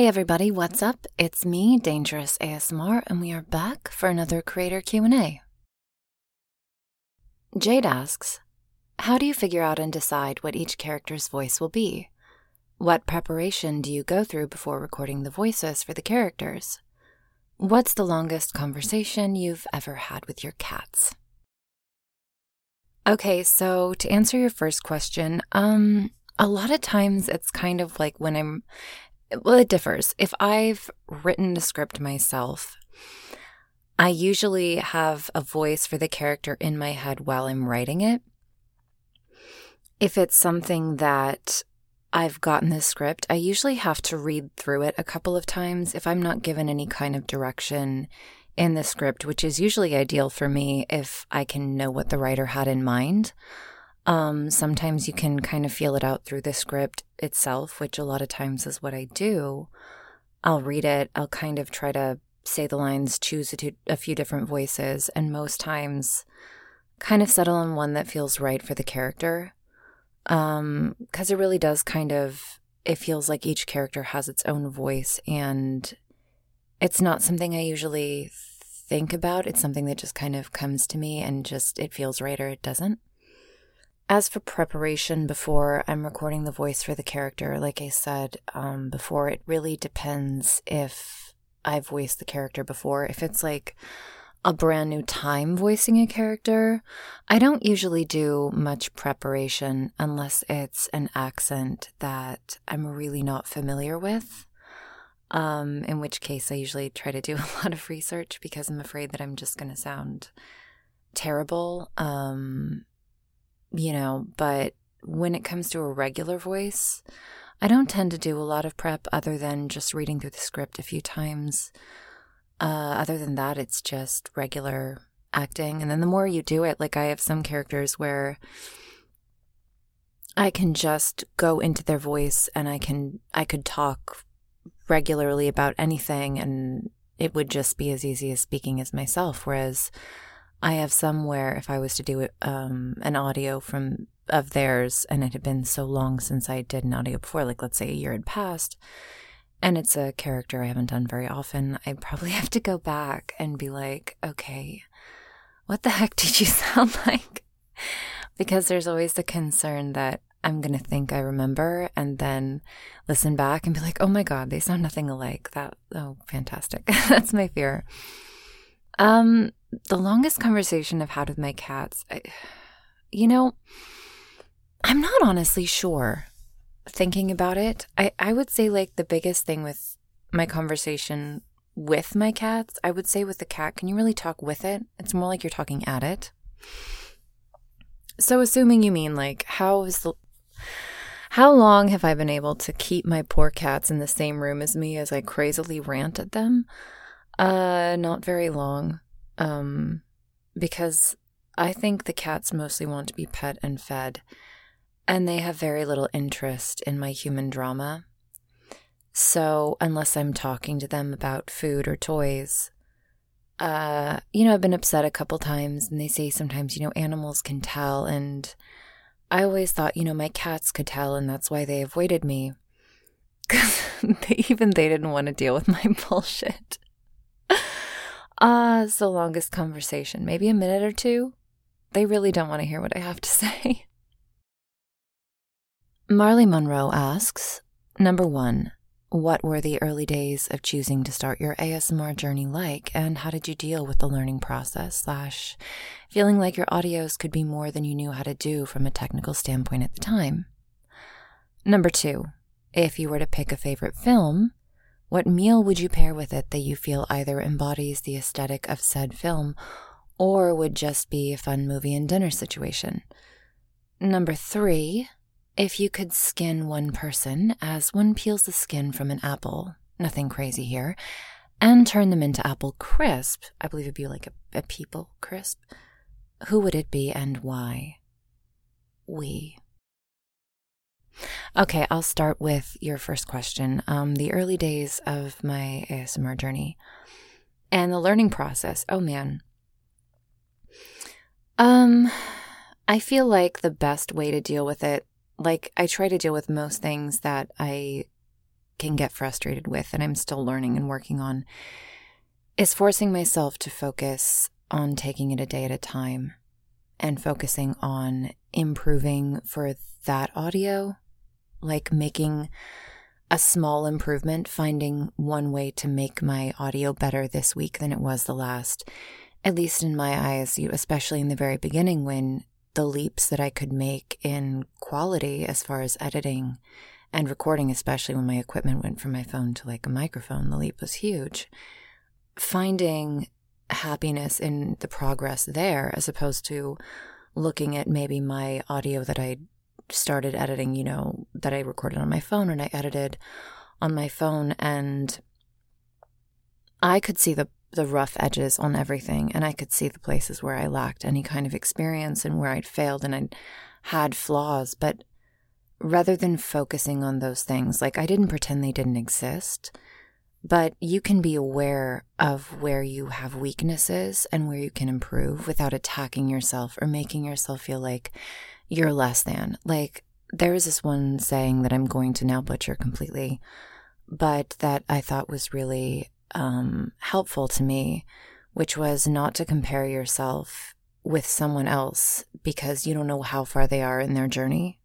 Hey everybody, what's up? It's me, Dangerous ASMR, and we are back for another creator Q&A. Jade asks, how do you figure out and decide what each character's voice will be? What preparation do you go through before recording the voices for the characters? What's the longest conversation you've ever had with your cats? Okay, so to answer your first question, a lot of times it's kind of like when it differs. If I've written the script myself, I usually have a voice for the character in my head while I'm writing it. If it's something that I've gotten the script, I usually have to read through it a couple of times if I'm not given any kind of direction in the script, which is usually ideal for me if I can know what the writer had in mind. Sometimes you can kind of feel it out through the script itself, which a lot of times is what I do. I'll read it. I'll kind of try to say the lines, choose a few different voices, and most times kind of settle on one that feels right for the character. Because it really does it feels like each character has its own voice, and it's not something I usually think about. It's something that just kind of comes to me and just it feels right or it doesn't. As for preparation before I'm recording the voice for the character, like I said before, it really depends if I've voiced the character before. If it's like a brand new time voicing a character, I don't usually do much preparation unless it's an accent that I'm really not familiar with, in which case I usually try to do a lot of research because I'm afraid that I'm just going to sound terrible. But when it comes to a regular voice, I don't tend to do a lot of prep other than just reading through the script a few times. Other than that, it's just regular acting. And then the more you do it, like I have some characters where I can just go into their voice and I could talk regularly about anything and it would just be as easy as speaking as myself. Whereas I have some where if I was to do an audio of theirs and it had been so long since I did an audio before, like let's say a year had passed, and it's a character I haven't done very often, I probably have to go back and be like, okay, what the heck did you sound like? Because there's always the concern that I'm going to think I remember and then listen back and be like, oh my God, they sound nothing alike. Fantastic. That's my fear. The longest conversation I've had with my cats, I'm not honestly sure. Thinking about it, I would say like the biggest thing with my conversation with my cats, I would say with the cat, can you really talk with it? It's more like you're talking at it. So assuming you mean like how long have I been able to keep my poor cats in the same room as me as I crazily rant at them? Not very long. Because I think the cats mostly want to be pet and fed, and they have very little interest in my human drama. So unless I'm talking to them about food or toys, I've been upset a couple times, and they say sometimes, animals can tell, and I always thought, my cats could tell, and that's why they avoided me. Because they didn't want to deal with my bullshit. It's the longest conversation. Maybe a minute or two. They really don't want to hear what I have to say. Marley Monroe asks, number 1, what were the early days of choosing to start your ASMR journey like, and how did you deal with the learning process / feeling like your audios could be more than you knew how to do from a technical standpoint at the time? Number 2, if you were to pick a favorite film, what meal would you pair with it that you feel either embodies the aesthetic of said film or would just be a fun movie and dinner situation? Number 3, if you could skin one person as one peels the skin from an apple, nothing crazy here, and turn them into apple crisp, I believe it'd be like a people crisp, who would it be and why? Okay, I'll start with your first question. The early days of my ASMR journey and the learning process. Oh man. I feel like the best way to deal with it, like I try to deal with most things that I can get frustrated with, and I'm still learning and working on, is forcing myself to focus on taking it a day at a time and focusing on improving for that audio, like making a small improvement, finding one way to make my audio better this week than it was the last, at least in my eyes, especially in the very beginning when the leaps that I could make in quality as far as editing and recording, especially when my equipment went from my phone to like a microphone, the leap was huge. Finding happiness in the progress there as opposed to looking at maybe my audio that I started editing, that I recorded on my phone and I edited on my phone, and I could see the rough edges on everything, and I could see the places where I lacked any kind of experience and where I'd failed and I'd had flaws. But rather than focusing on those things, like I didn't pretend they didn't exist, but you can be aware of where you have weaknesses and where you can improve without attacking yourself or making yourself feel like you're less than. Like there is this one saying that I'm going to now butcher completely, but that I thought was really helpful to me, which was not to compare yourself with someone else because you don't know how far they are in their journey,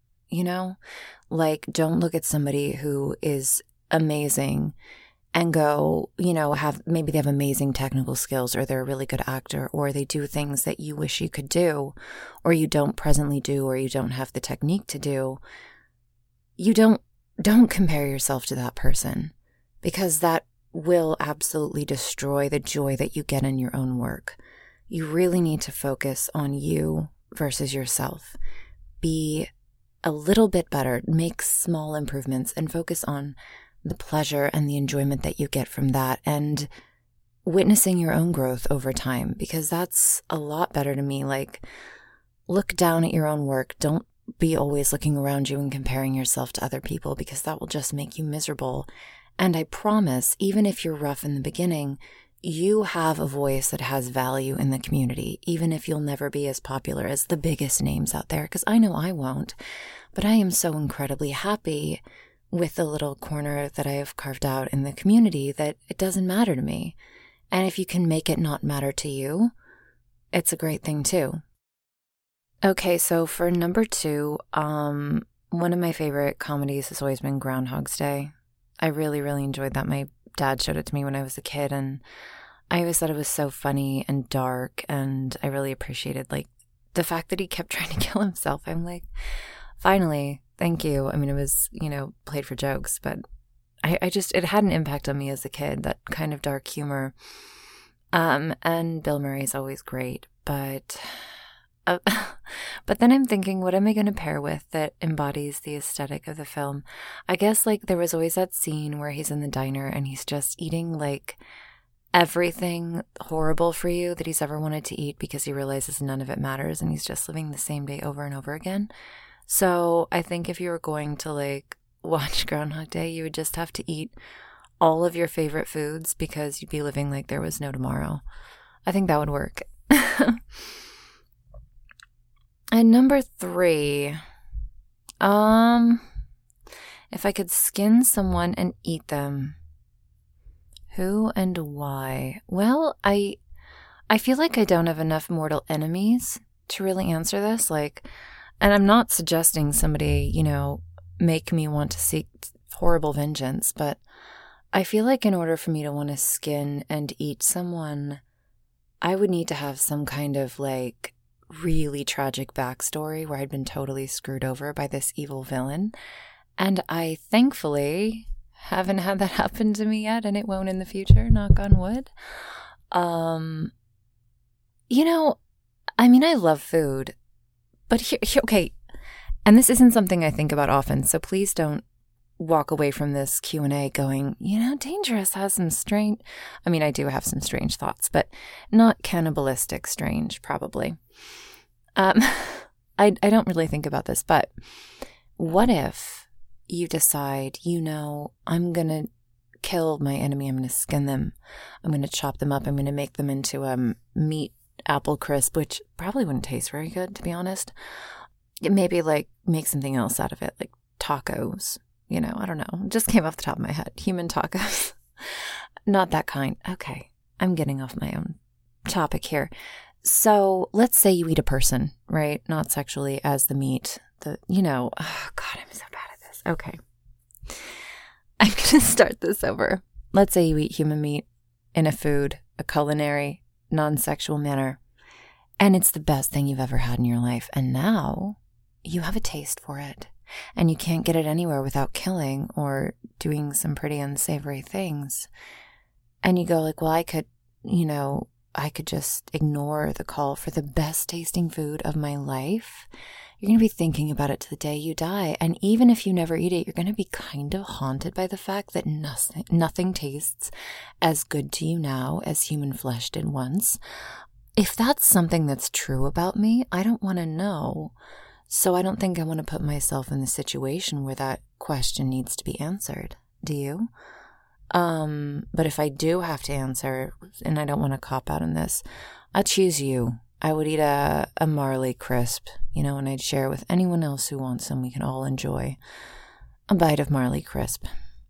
Like don't look at somebody who is amazing and go, maybe they have amazing technical skills, or they're a really good actor, or they do things that you wish you could do, or you don't presently do, or you don't have the technique to do. You don't compare yourself to that person, because that will absolutely destroy the joy that you get in your own work. You really need to focus on you versus yourself. Be a little bit better, make small improvements, and focus on the pleasure and the enjoyment that you get from that, and witnessing your own growth over time, because that's a lot better to me. Like, look down at your own work. Don't be always looking around you and comparing yourself to other people, because that will just make you miserable. And I promise, even if you're rough in the beginning, you have a voice that has value in the community, even if you'll never be as popular as the biggest names out there, because I know I won't. But I am so incredibly happy with the little corner that I have carved out in the community that it doesn't matter to me. And if you can make it not matter to you, it's a great thing too. Okay, so for number 2, one of my favorite comedies has always been Groundhog's Day. I really, really enjoyed that. My dad showed it to me when I was a kid, and I always thought it was so funny and dark, and I really appreciated like the fact that he kept trying to kill himself. I'm like, finally, thank you. I mean, it was, played for jokes, but it had an impact on me as a kid, that kind of dark humor. And Bill Murray's always great, but then I'm thinking, what am I going to pair with that embodies the aesthetic of the film? I guess like there was always that scene where he's in the diner and he's just eating like everything horrible for you that he's ever wanted to eat because he realizes none of it matters and he's just living the same day over and over again. So I think if you were going to like watch Groundhog Day, you would just have to eat all of your favorite foods because you'd be living like there was no tomorrow. I think that would work. And number 3, if I could skin someone and eat them, who and why? Well, I feel like I don't have enough mortal enemies to really answer this. And I'm not suggesting somebody, make me want to seek horrible vengeance, but I feel like in order for me to want to skin and eat someone, I would need to have some kind of like really tragic backstory where I'd been totally screwed over by this evil villain. And I thankfully haven't had that happen to me yet, and it won't in the future, knock on wood. I love food, but here, okay, and this isn't something I think about often, so please don't walk away from this Q&A going, Dangerous has some strange, I do have some strange thoughts, but not cannibalistic strange, probably. I don't really think about this, but what if you decide, I'm going to kill my enemy, I'm going to skin them, I'm going to chop them up, I'm going to make them into meat apple crisp, which probably wouldn't taste very good, to be honest. Maybe like make something else out of it, like tacos. I don't know. It just came off the top of my head. Human tacos. Not that kind. Okay. I'm getting off my own topic here. So let's say you eat a person, right? Not sexually, as the meat. Oh God, I'm so bad at this. Okay. I'm going to start this over. Let's say you eat human meat in a culinary, non-sexual manner, and it's the best thing you've ever had in your life. And now you have a taste for it, and you can't get it anywhere without killing or doing some pretty unsavory things. And you go like, well, I could just ignore the call for the best tasting food of my life. You're going to be thinking about it to the day you die. And even if you never eat it, you're going to be kind of haunted by the fact that nothing tastes as good to you now as human flesh did once. If that's something that's true about me, I don't want to know. So I don't think I want to put myself in the situation where that question needs to be answered. Do you? But if I do have to answer, and I don't want to cop out on this, I'll choose you. I would eat a Marley crisp, and I'd share with anyone else who wants some. We can all enjoy a bite of Marley crisp.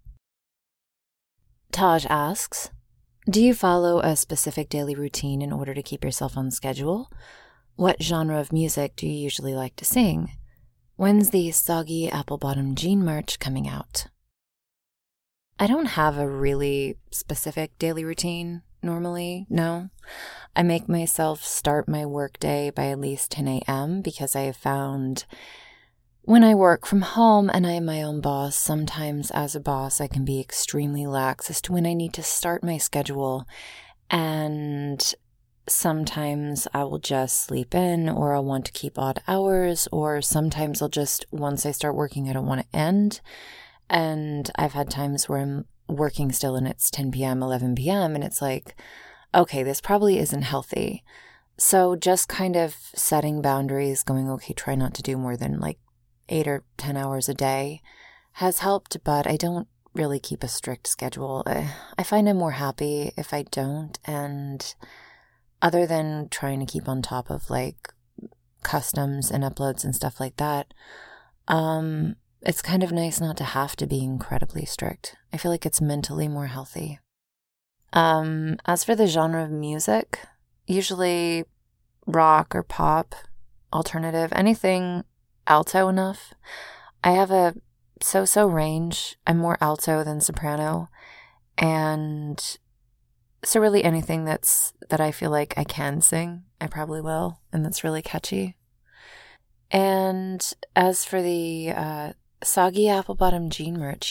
Taj asks, do you follow a specific daily routine in order to keep yourself on schedule? What genre of music do you usually like to sing? When's the Soggy Apple Bottom Jean merch coming out? I don't have a really specific daily routine normally, no. I make myself start my workday by at least 10 a.m. because I have found when I work from home and I am my own boss, sometimes as a boss I can be extremely lax as to when I need to start my schedule, and sometimes I will just sleep in, or I'll want to keep odd hours, or sometimes I'll just, once I start working, I don't want to end. And I've had times where I'm working still and it's 10 p.m., 11 p.m., and it's like, okay, this probably isn't healthy. So just kind of setting boundaries, going, okay, try not to do more than like 8 or 10 hours a day has helped, but I don't really keep a strict schedule. I find I'm more happy if I don't, and other than trying to keep on top of like customs and uploads and stuff like that, it's kind of nice not to have to be incredibly strict. I feel like it's mentally more healthy. As for the genre of music, usually rock or pop, alternative, anything alto enough. I have a so-so range. I'm more alto than soprano. And so really anything that I feel like I can sing, I probably will. And that's really catchy. And as for the Soggy Apple Bottom Jean merch,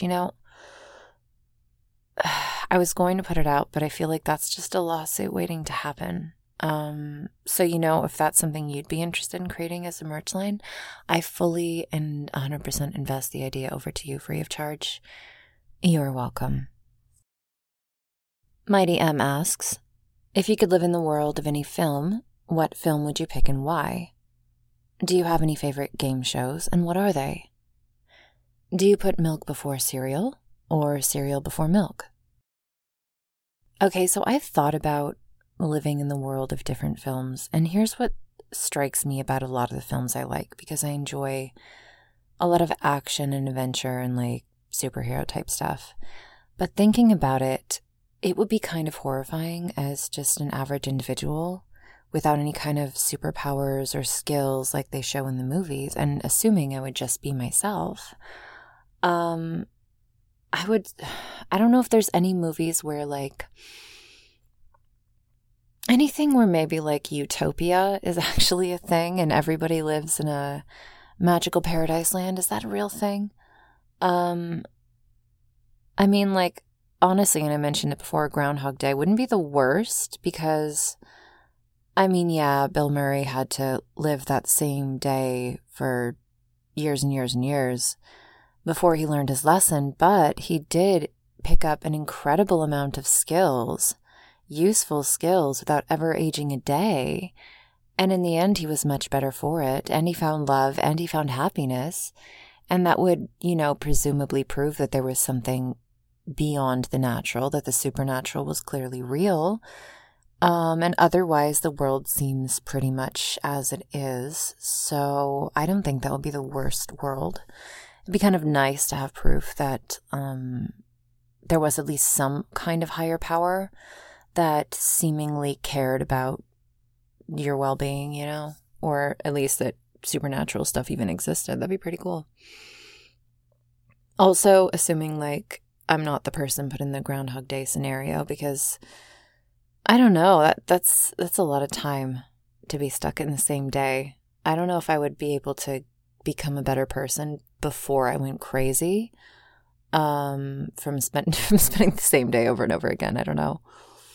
I was going to put it out, but I feel like that's just a lawsuit waiting to happen. So if that's something you'd be interested in creating as a merch line, I fully and 100% invest the idea over to you free of charge. You're welcome. Mighty M asks, if you could live in the world of any film, what film would you pick and why? Do you have any favorite game shows, and what are they? Do you put milk before cereal, or cereal before milk? Okay, so I've thought about living in the world of different films, and here's what strikes me about a lot of the films I like, because I enjoy a lot of action and adventure and like superhero type stuff. But thinking about it, it would be kind of horrifying as just an average individual without any kind of superpowers or skills like they show in the movies, and assuming I would just be myself. I don't know if there's any movies where like anything where maybe like utopia is actually a thing and everybody lives in a magical paradise land. Is that a real thing? I mean, like, honestly, and I mentioned it before, Groundhog Day wouldn't be the worst because, I mean, yeah, Bill Murray had to live that same day for years and years and years before he learned his lesson, but he did pick up an incredible amount of skills, useful skills, without ever aging a day. And in the end, he was much better for it, and he found love, and he found happiness, and that would, presumably prove that there was something beyond the natural, that the supernatural was clearly real. And otherwise, the world seems pretty much as it is. So I don't think that would be the worst world. it'd be kind of nice to have proof that there was at least some kind of higher power that seemingly cared about your well-being, you know, or at least that supernatural stuff even existed. That'd be pretty cool. Also, assuming like I'm not the person put in the Groundhog Day scenario, because I don't know, that's a lot of time to be stuck in the same day. I don't know if I would be able to become a better person before I went crazy from spending the same day over and over again. I don't know.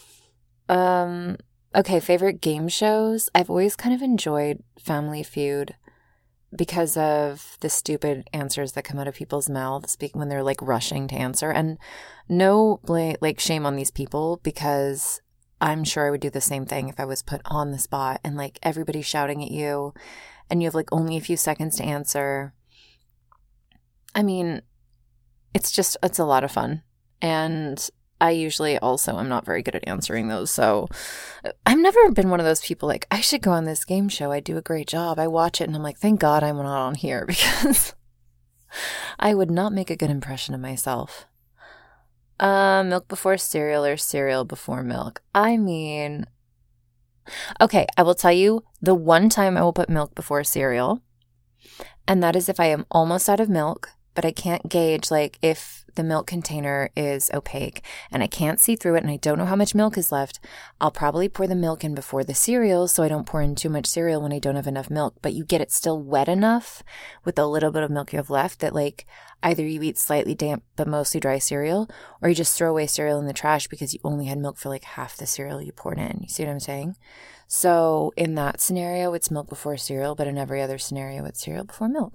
Okay, favorite game shows. I've always kind of enjoyed Family Feud because of the stupid answers that come out of people's mouths when they're like rushing to answer. And no shame on these people, because I'm sure I would do the same thing if I was put on the spot and like everybody's shouting at you and you have like only a few seconds to answer. I mean, it's a lot of fun. And I usually also am not very good at answering those. So I've never been one of those people like, I should go on this game show. I do a great job. I watch it and I'm like, thank God I'm not on here, because I would not make a good impression of myself. Milk before cereal or cereal before milk. I mean, okay, I will tell you the one time I will put milk before cereal, and that is if I am almost out of milk, but I can't gauge, like, if the milk container is opaque and I can't see through it and I don't know how much milk is left, I'll probably pour the milk in before the cereal so I don't pour in too much cereal when I don't have enough milk. But you get it still wet enough with the little bit of milk you have left that, like, either you eat slightly damp but mostly dry cereal, or you just throw away cereal in the trash because you only had milk for, like, half the cereal you poured in. You see what I'm saying? So in that scenario, it's milk before cereal, but in every other scenario, it's cereal before milk.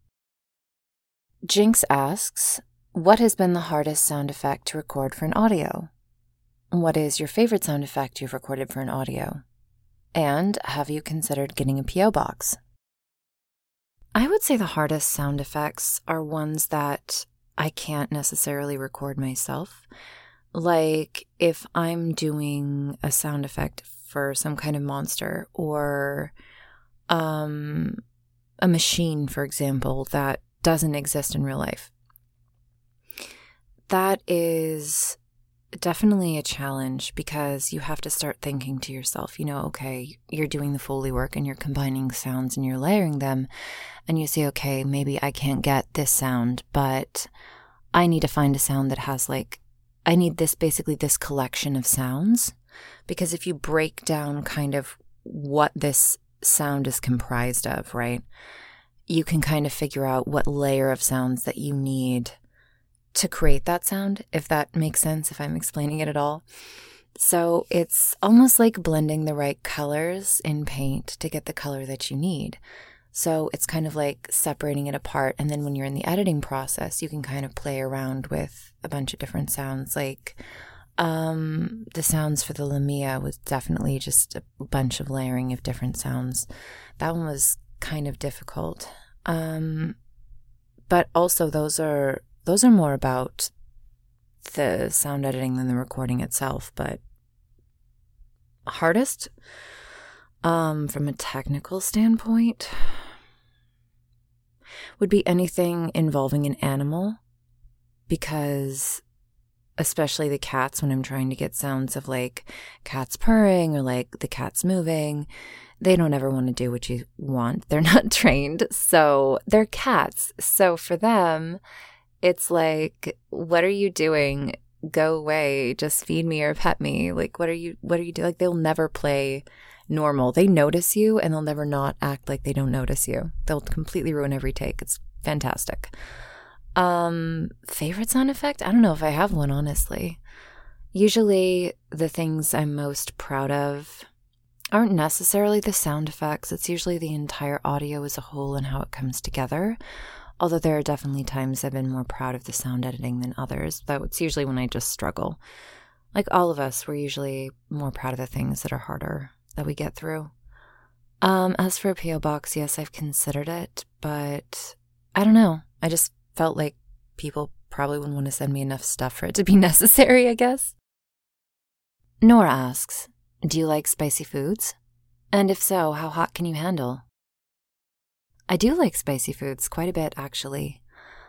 Jinx asks, what has been the hardest sound effect to record for an audio? What is your favorite sound effect you've recorded for an audio? And have you considered getting a P.O. box? I would say the hardest sound effects are ones that I can't necessarily record myself. Like if I'm doing a sound effect for some kind of monster, or a machine, for example, that doesn't exist in real life. That is definitely a challenge, because you have to start thinking to yourself, you know, okay, you're doing the Foley work and you're combining sounds and you're layering them, and you say, okay, maybe I can't get this sound, but I need to find a sound that has I need basically this collection of sounds, because if you break down kind of what this sound is comprised of, right, you can kind of figure out what layer of sounds that you need to create that sound, if that makes sense, if I'm explaining it at all. So it's almost like blending the right colors in paint to get the color that you need. So it's kind of like separating it apart. And then when you're in the editing process, you can kind of play around with a bunch of different sounds. Like the sounds for the Lamia was definitely just a bunch of layering of different sounds. That one was kind of difficult. But also those are more about the sound editing than the recording itself. But hardest, from a technical standpoint, would be anything involving an animal, because especially the cats, when I'm trying to get sounds of like cats purring or like the cats moving, they don't ever want to do what you want. They're not trained, so they're cats. So for them, it's like, what are you doing? Go away. Just feed me or pet me. Like, what are you doing? Like, they'll never play normal. They notice you and they'll never not act like they don't notice you. They'll completely ruin every take. It's fantastic. Favorite sound effect? I don't know if I have one, honestly. Usually the things I'm most proud of aren't necessarily the sound effects. It's usually the entire audio as a whole and how it comes together. Although there are definitely times I've been more proud of the sound editing than others, though it's usually when I just struggle. Like all of us, we're usually more proud of the things that are harder that we get through. As for a P.O. box, yes, I've considered it, but I don't know. I just felt like people probably wouldn't want to send me enough stuff for it to be necessary, I guess. Nora asks, do you like spicy foods? And if so, how hot can you handle? I do like spicy foods quite a bit, actually.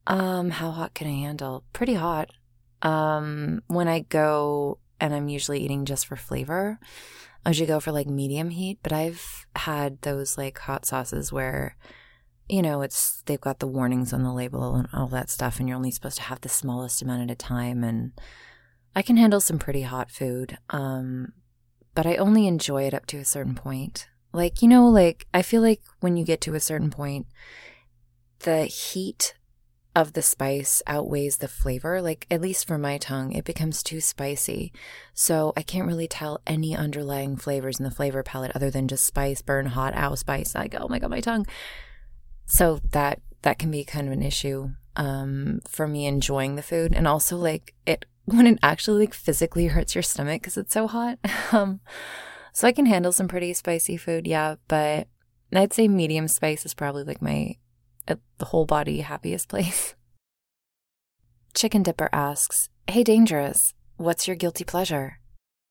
How hot can I handle? Pretty hot. When I go and I'm usually eating just for flavor, I usually go for like medium heat, but I've had those like hot sauces where, they've got the warnings on the label and all that stuff, and you're only supposed to have the smallest amount at a time, and I can handle some pretty hot food. But I only enjoy it up to a certain point. Like, I feel like when you get to a certain point, the heat of the spice outweighs the flavor. Like, at least for my tongue, it becomes too spicy. So I can't really tell any underlying flavors in the flavor palette other than just spice, burn, hot, ow, spice. Like, oh my God, my tongue. So that can be kind of an issue for me enjoying the food. And also, like, when it actually like physically hurts your stomach because it's so hot. So I can handle some pretty spicy food, yeah. But I'd say medium spice is probably like the whole body happiest place. Chicken Dipper asks, "Hey Dangerous, what's your guilty pleasure?"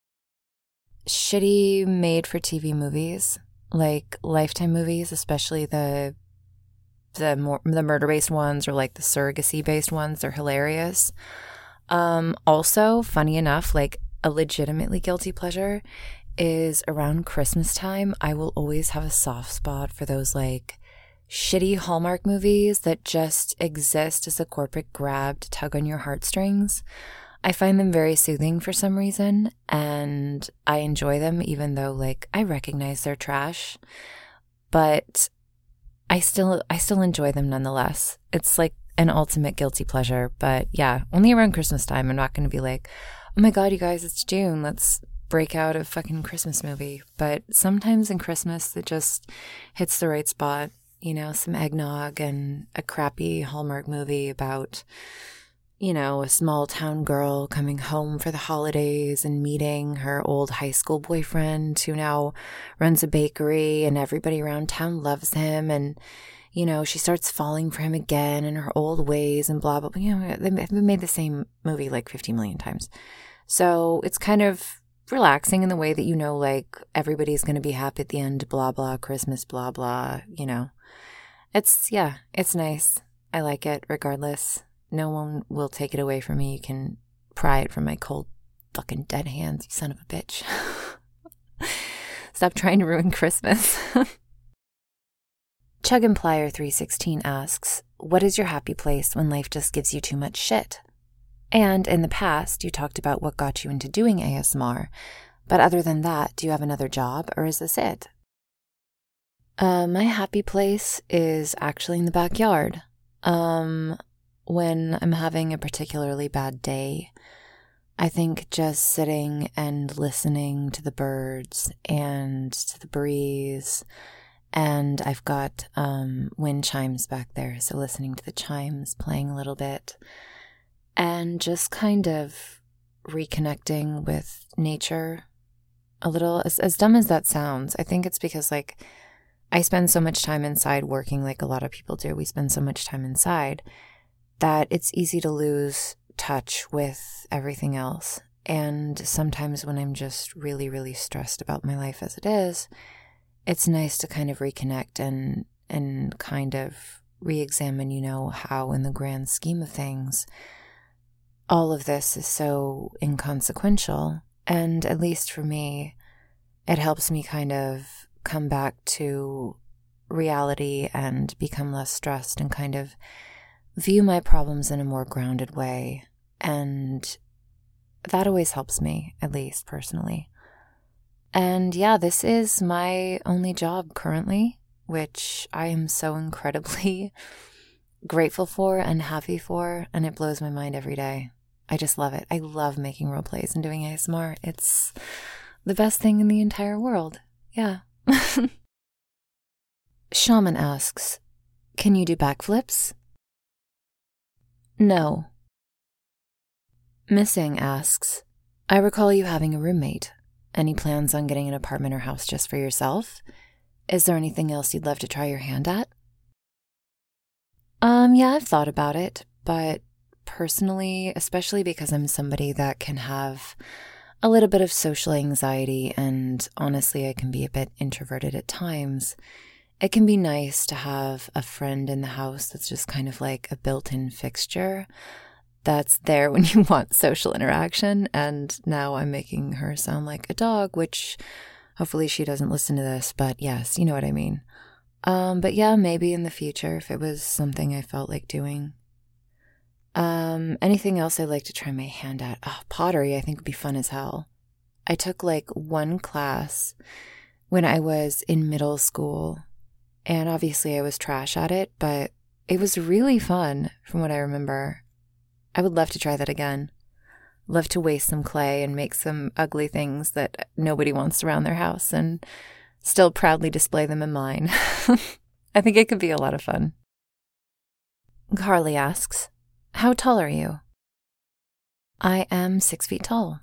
Shitty made-for-TV movies, like Lifetime movies, especially the murder-based ones or like the surrogacy-based ones. They're hilarious. Also, funny enough, like a legitimately guilty pleasure is around Christmas time. I will always have a soft spot for those like shitty Hallmark movies that just exist as a corporate grab to tug on your heartstrings. I find them very soothing for some reason, and I enjoy them even though like I recognize they're trash, but I still enjoy them nonetheless. It's like an ultimate guilty pleasure, but yeah, only around Christmas time. I'm not going to be like, oh my God, you guys, it's June, let's break out a fucking Christmas movie. But sometimes in Christmas, it just hits the right spot. Some eggnog and a crappy Hallmark movie about, a small town girl coming home for the holidays and meeting her old high school boyfriend who now runs a bakery and everybody around town loves him. And, she starts falling for him again in her old ways and blah, blah, blah. They've made the same movie like 50 million times. So it's kind of relaxing in the way that, like everybody's going to be happy at the end, blah, blah, Christmas, blah, blah, It's nice. I like it regardless. No one will take it away from me. You can pry it from my cold fucking dead hands, you son of a bitch. Stop trying to ruin Christmas. Chugimplier316 asks, "What is your happy place when life just gives you too much shit?" And in the past, you talked about what got you into doing ASMR. But other than that, do you have another job or is this it? My happy place is actually in the backyard. When I'm having a particularly bad day, I think just sitting and listening to the birds and to the breeze, and I've got wind chimes back there, so listening to the chimes, playing a little bit, and just kind of reconnecting with nature a little. As dumb as that sounds, I think it's because like I spend so much time inside working like a lot of people do. We spend so much time inside that it's easy to lose touch with everything else. And sometimes when I'm just really, really stressed about my life as it is, it's nice to kind of reconnect and kind of re-examine, how in the grand scheme of things, all of this is so inconsequential. And at least for me, it helps me kind of come back to reality and become less stressed and kind of view my problems in a more grounded way. And that always helps me, at least personally. And yeah, this is my only job currently, which I am so incredibly grateful for and happy for, and it blows my mind every day. I just love it. I love making role plays and doing ASMR. It's the best thing in the entire world. Yeah. Shaman asks, "Can you do backflips?" No. Missing asks, "I recall you having a roommate. Any plans on getting an apartment or house just for yourself? Is there anything else you'd love to try your hand at?" Yeah, I've thought about it, but personally, especially because I'm somebody that can have a little bit of social anxiety, and honestly, I can be a bit introverted at times, it can be nice to have a friend in the house that's just kind of like a built-in fixture that's there when you want social interaction. And now I'm making her sound like a dog, which hopefully she doesn't listen to this, but yes, you know what I mean. But yeah, maybe in the future if it was something I felt like doing. Anything else I'd like to try my hand at? Oh, pottery I think would be fun as hell. I took like one class when I was in middle school, and obviously I was trash at it, but it was really fun from what I remember. I would love to try that again. Love to waste some clay and make some ugly things that nobody wants around their house and still proudly display them in mine. I think it could be a lot of fun. Carly asks, how tall are you? I am 6 feet tall.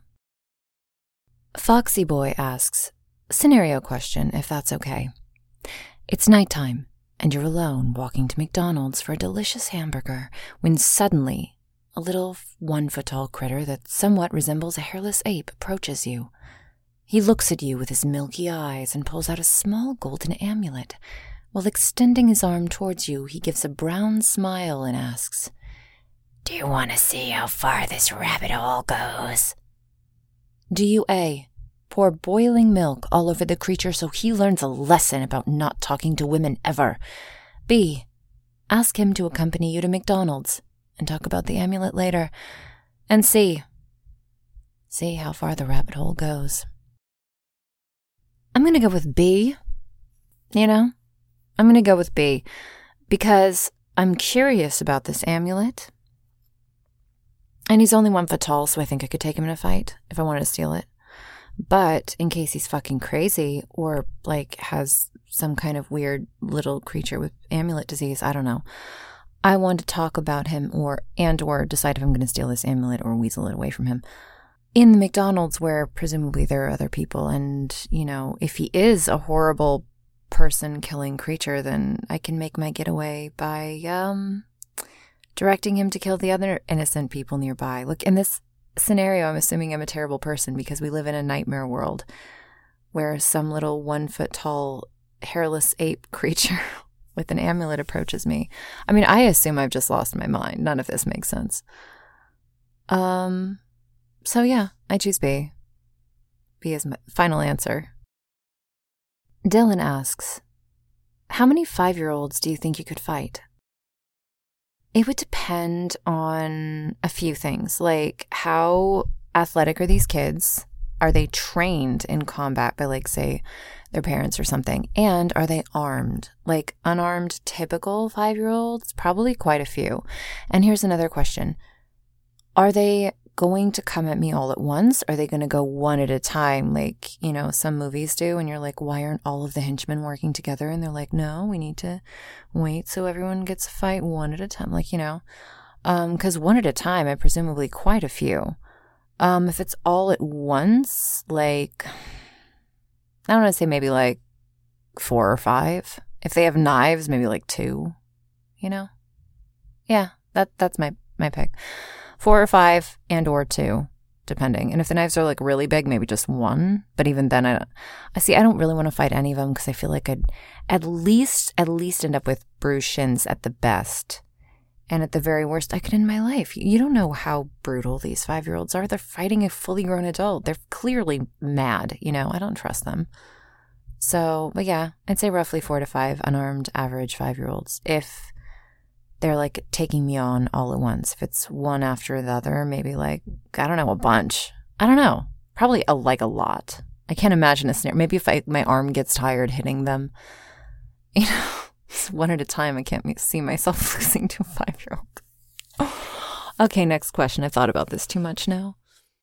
Foxy Boy asks, scenario question, if that's okay. It's nighttime, and you're alone walking to McDonald's for a delicious hamburger when suddenly a little 1 foot tall critter that somewhat resembles a hairless ape approaches you. He looks at you with his milky eyes and pulls out a small golden amulet. While extending his arm towards you, he gives a brown smile and asks, do you want to see how far this rabbit hole goes? Do you A, pour boiling milk all over the creature so he learns a lesson about not talking to women ever? B, ask him to accompany you to McDonald's and talk about the amulet later? And C, see how far the rabbit hole goes. I'm going to go with B, I'm going to go with B because I'm curious about this amulet. And he's only 1 foot tall, so I think I could take him in a fight if I wanted to steal it. But in case he's fucking crazy or like has some kind of weird little creature with amulet disease, I don't know, I want to talk about him or decide if I'm going to steal this amulet or weasel it away from him. In the McDonald's where presumably there are other people and, if he is a horrible person-killing creature, then I can make my getaway by, directing him to kill the other innocent people nearby. Look, in this scenario, I'm assuming I'm a terrible person because we live in a nightmare world where some little 1 foot tall hairless ape creature with an amulet approaches me. I mean, I assume I've just lost my mind. None of this makes sense. So yeah, I choose B. B is my final answer. Dylan asks, how many 5-year-olds do you think you could fight? It would depend on a few things, like how athletic are these kids? Are they trained in combat by, like, say, their parents or something? And are they armed? Like, unarmed, typical 5-year-olds? Probably quite a few. And here's another question. Are they going to come at me all at once? Are they going to go one at a time like, some movies do? And you're like, why aren't all of the henchmen working together? And they're like, no, we need to wait so everyone gets a fight one at a time. Like, because one at a time, I presumably quite a few. If it's all at once, like, I don't want to say maybe like 4 or 5. If they have knives, maybe like 2, Yeah, that's my pick. 4 or 5 and or 2, depending. And if the knives are like really big, maybe just 1. But even then, I don't really want to fight any of them because I feel like I'd at least end up with bruised shins at the best. And at the very worst, I could end my life. You don't know how brutal these 5-year-olds are. They're fighting a fully grown adult. They're clearly mad, I don't trust them. So, but yeah, I'd say roughly 4 to 5 unarmed average 5-year-olds. If they're like taking me on all at once. If it's one after the other, maybe like, I don't know, a bunch. I don't know. Probably a lot. I can't imagine a scenario. Maybe if my arm gets tired hitting them, it's one at a time. I can't see myself losing to a 5-year-old. Okay, next question. I've thought about this too much now.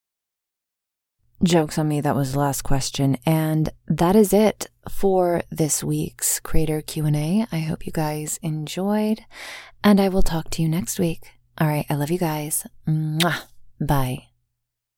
Joke's on me, that was the last question. And that is it for this week's Creator Q&A. I hope you guys enjoyed, and I will talk to you next week. All right, I love you guys. Mwah. Bye.